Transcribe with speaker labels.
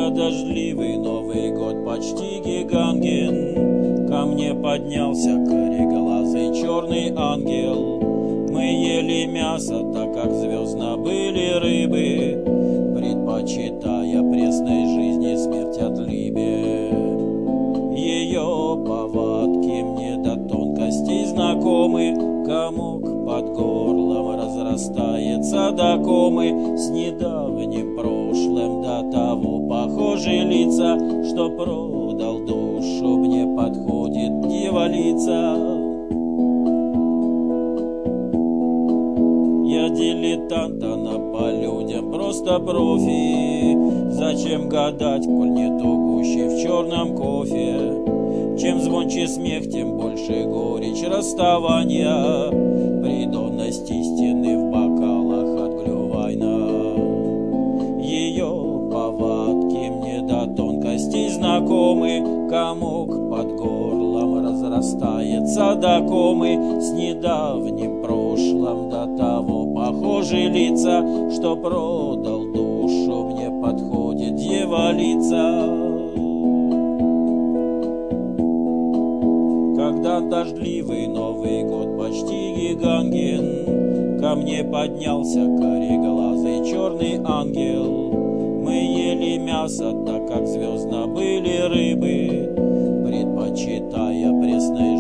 Speaker 1: Когда дождливый Новый год почти гиганген, ко мне поднялся кореглазый черный ангел. Мы ели мясо, так как звездно были рыбы, предпочитая пресной жизни смерть от либе. Ее повадки мне до тонкостей знакомы, комок под горлом разрастается до комы. С недавним прошлым до того похожи лица, что продал душу, мне подходит дьяволица. Я дилетант, она по людям просто профи. Зачем гадать, коль нету гуще в черном кофе? Чем звонче смех, тем больше горечь расставания. Придонность истины в бокалах от глювайна. Ее повадки мне до тонкостей знакомы, комок под горлом разрастается до комы. С недавним прошлым до того похожи лица, что продал душу, мне подходит дьяволица. Когда дождливый Новый год почти гиганген, ко мне поднялся кореглазый черный ангел. Мы ели мясо, так как звездно были рыбы, предпочитая пресной